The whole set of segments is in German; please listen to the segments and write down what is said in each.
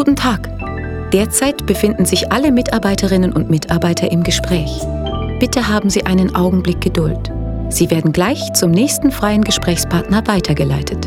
Guten Tag. Derzeit befinden sich alle Mitarbeiterinnen und Mitarbeiter im Gespräch. Bitte haben Sie einen Augenblick Geduld. Sie werden gleich zum nächsten freien Gesprächspartner weitergeleitet.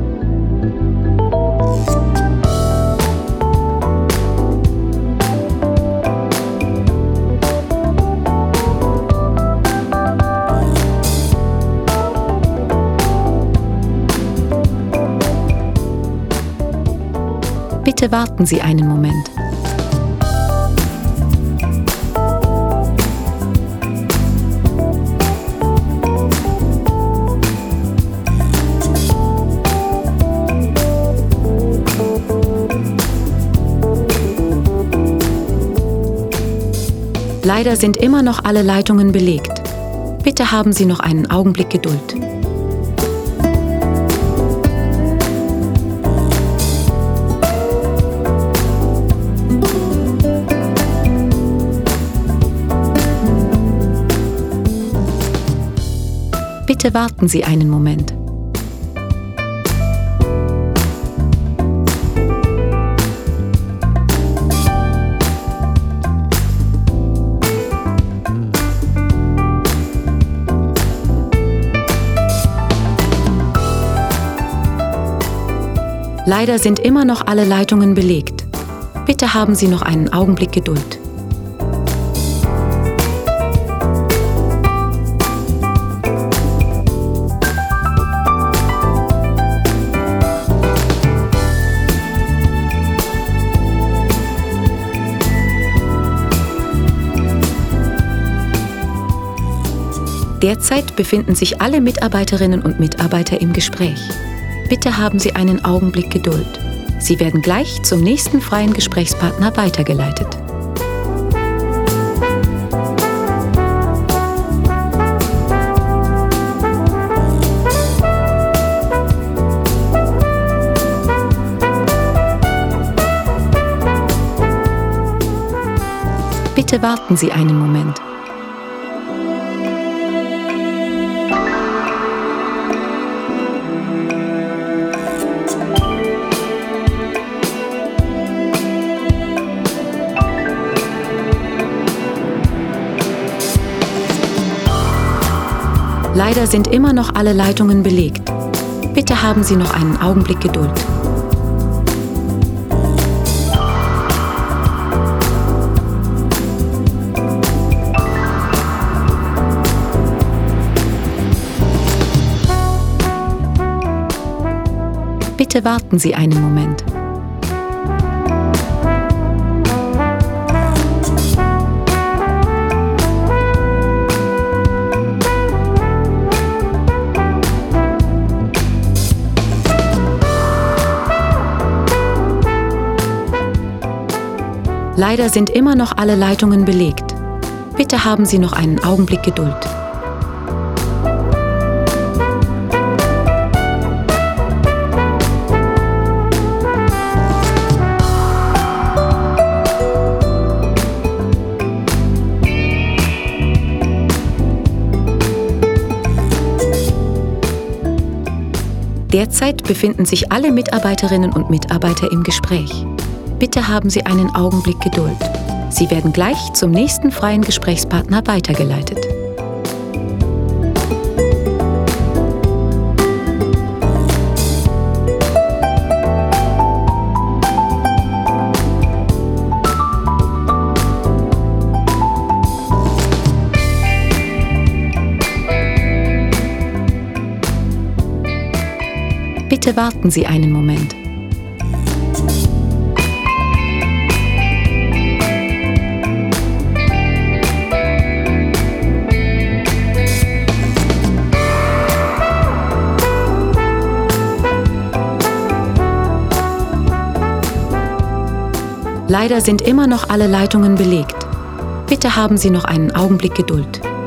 Bitte warten Sie einen Moment. Leider sind immer noch alle Leitungen belegt. Bitte haben Sie noch einen Augenblick Geduld. Bitte warten Sie einen Moment. Leider sind immer noch alle Leitungen belegt. Bitte haben Sie noch einen Augenblick Geduld. Derzeit befinden sich alle Mitarbeiterinnen und Mitarbeiter im Gespräch. Bitte haben Sie einen Augenblick Geduld. Sie werden gleich zum nächsten freien Gesprächspartner weitergeleitet. Bitte warten Sie einen Moment. Leider sind immer noch alle Leitungen belegt. Bitte haben Sie noch einen Augenblick Geduld. Bitte warten Sie einen Moment. Leider sind immer noch alle Leitungen belegt. Bitte haben Sie noch einen Augenblick Geduld. Derzeit befinden sich alle Mitarbeiterinnen und Mitarbeiter im Gespräch. Bitte haben Sie einen Augenblick Geduld. Sie werden gleich zum nächsten freien Gesprächspartner weitergeleitet. Bitte warten Sie einen Moment. Leider sind immer noch alle Leitungen belegt. Bitte haben Sie noch einen Augenblick Geduld.